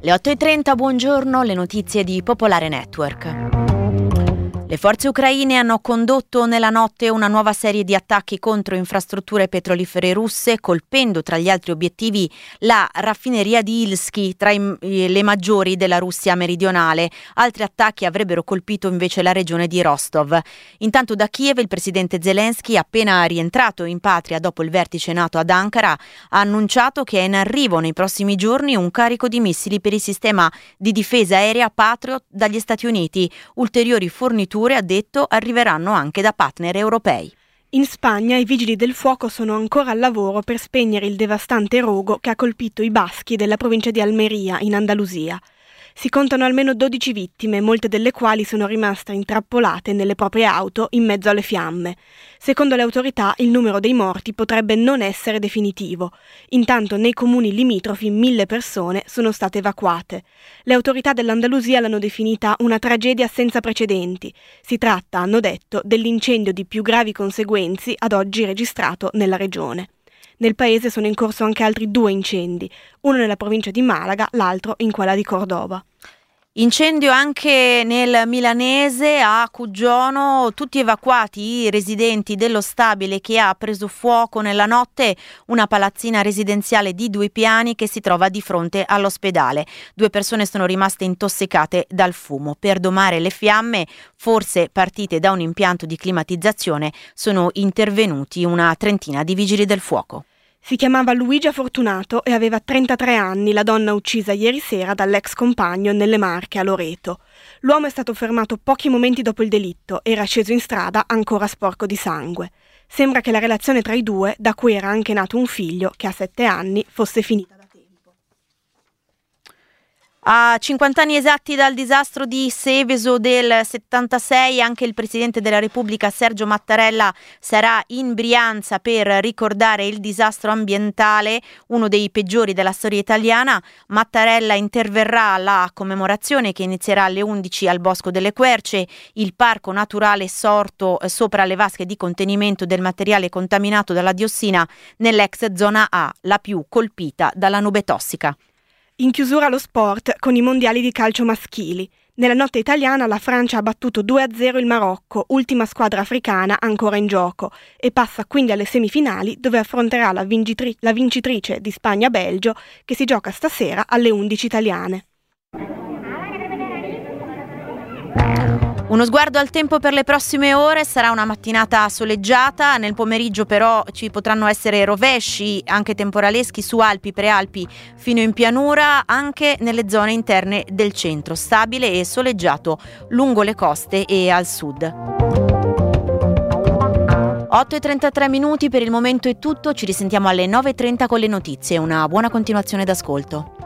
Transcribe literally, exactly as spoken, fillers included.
Le otto e trenta, buongiorno, le notizie di Popolare Network. Le forze ucraine hanno condotto nella notte una nuova serie di attacchi contro infrastrutture petrolifere russe, colpendo tra gli altri obiettivi la raffineria di Ilsky, tra i, le maggiori della Russia meridionale. Altri attacchi avrebbero colpito invece la regione di Rostov. Intanto da Kiev il presidente Zelensky, appena rientrato in patria dopo il vertice NATO ad Ankara, ha annunciato che è in arrivo nei prossimi giorni un carico di missili per il sistema di difesa aerea Patriot dagli Stati Uniti. Ulteriori forniture, ha detto, arriveranno anche da partner europei. In Spagna i vigili del fuoco sono ancora al lavoro per spegnere il devastante rogo che ha colpito i baschi della provincia di Almeria, in Andalusia. Si contano almeno dodici vittime, molte delle quali sono rimaste intrappolate nelle proprie auto in mezzo alle fiamme. Secondo le autorità il numero dei morti potrebbe non essere definitivo. Intanto nei comuni limitrofi mille persone sono state evacuate. Le autorità dell'Andalusia l'hanno definita una tragedia senza precedenti. Si tratta, hanno detto, dell'incendio di più gravi conseguenze ad oggi registrato nella regione. Nel paese sono in corso anche altri due incendi, uno nella provincia di Malaga, l'altro in quella di Cordova. Incendio anche nel milanese, a Cuggiono, tutti evacuati i residenti dello stabile che ha preso fuoco nella notte, una palazzina residenziale di due piani che si trova di fronte all'ospedale. Due persone sono rimaste intossicate dal fumo. Per domare le fiamme, forse partite da un impianto di climatizzazione, sono intervenuti una trentina di vigili del fuoco. Si chiamava Luigia Fortunato e aveva trentatré anni, la donna uccisa ieri sera dall'ex compagno nelle Marche a Loreto. L'uomo è stato fermato pochi momenti dopo il delitto, era sceso in strada ancora sporco di sangue. Sembra che la relazione tra i due, da cui era anche nato un figlio che ha sette anni, fosse finita da tempo. A cinquanta anni esatti dal disastro di Seveso del settantasei, anche il Presidente della Repubblica Sergio Mattarella sarà in Brianza per ricordare il disastro ambientale, uno dei peggiori della storia italiana. Mattarella interverrà alla commemorazione che inizierà alle undici al Bosco delle Querce, il parco naturale sorto sopra le vasche di contenimento del materiale contaminato dalla diossina nell'ex zona A, la più colpita dalla nube tossica. In chiusura lo sport con i mondiali di calcio maschili. Nella notte italiana la Francia ha battuto due a zero il Marocco, ultima squadra africana ancora in gioco, e passa quindi alle semifinali dove affronterà la, vincitri- la vincitrice di Spagna-Belgio che si gioca stasera alle undici italiane. Uno sguardo al tempo per le prossime ore, sarà una mattinata soleggiata, nel pomeriggio però ci potranno essere rovesci, anche temporaleschi su Alpi, Prealpi fino in pianura, anche nelle zone interne del centro, stabile e soleggiato lungo le coste e al sud. otto e trentatré minuti, per il momento è tutto, ci risentiamo alle nove e trenta con le notizie, una buona continuazione d'ascolto.